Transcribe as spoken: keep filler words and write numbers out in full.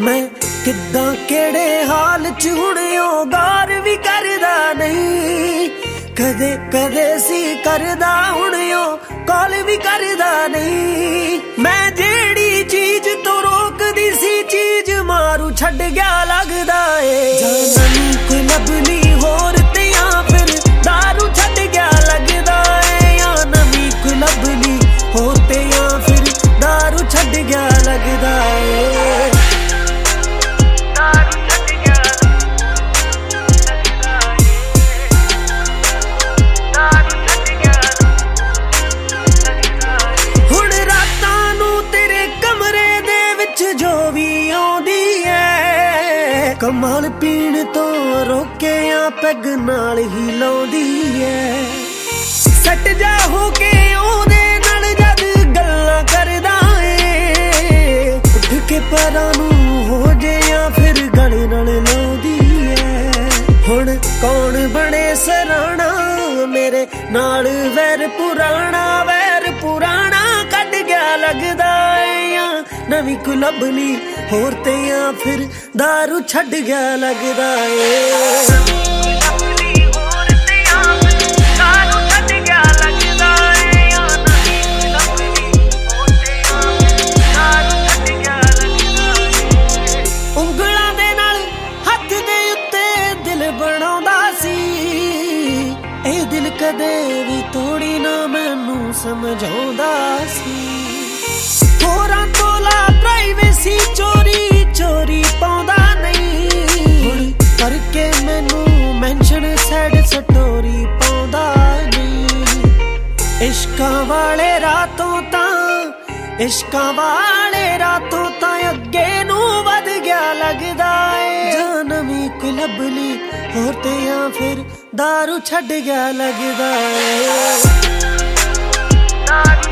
मैं किद्दां केड़े हाल च हुणियों गौर भी करदा नहीं, कदे कदे सी करदा हुणियों कॉल भी करदा नहीं। मैं जेड़ी चीज तो रोकदी सी चीज मारू छड़ गया लगदा ए। जाना कोई लभनी होर ते या फिर दारू छड़ गया लगदा ए, या नवी कोई लभनी होर ते या फिर दारू छड़ गया लगदा ए। कमाल पीण तो रोके या पैग नाल ही लाउंदी है, सट जा हो के ओदे नाल जद गल्लां करदा ए। उठ के पैरां नूं हो जे या फिर गले नाल लाउंदी है। हुण कौन बने सराणा मेरे नाल वैर पुराणा, वैर पुराणा कट गया लगदा ए। या नवी को लभनी होर ते या फिर दारू छड़ गया लगदा ए। ਉਂਗਲਾਂ ਦੇ ਨਾਲ ਹੱਥ ਦੇ ਉੱਤੇ ਦਿਲ ਬਣਾਉਂਦਾ ਸੀ, ਇਹ ਦਿਲ ਕਦੇ ਵੀ ਤੋੜੀ ਨਾ ਮੈਨੂੰ ਸਮਝਾਉਂਦਾ ਸੀ। ਹੋਰਾਂ ਤੋਂ ਲਾ ਪ੍ਰਾਈਵੇਸੀ ਚੋਰੀ ਚੋਰੀ ਪਾਉਂਦਾ ਨਹੀਂ, ਹੁਣ ਕਰਕੇ ਮੈਨੂੰ ਮੈਂਸ਼ਨ ਸੈਡ ਸਟੋਰੀ ਪਾਉਂਦਾ ਨਹੀਂ। ਇਸ਼ਕਾਂ ਵਾਲੇ ਰਾਤੋਂ ਤਾਂ ਇਸ਼ਕਾਂ ਵਾਲੇ ਰਾਤੋਂ ਤਾਂ ਅੱਗੇ ਨੂੰ ਵਧ ਗਿਆ ਲੱਗਦਾ ਏ। ਜਾਂ ਨਵੀਂ ਕੋਈ ਲੱਭ ਲਈ ਹੋਰ ਤੇ ਜਾਂ ਫਿਰ ਦਾਰੂ ਛੱਡ ਗਿਆ ਲੱਗਦਾ ਏ।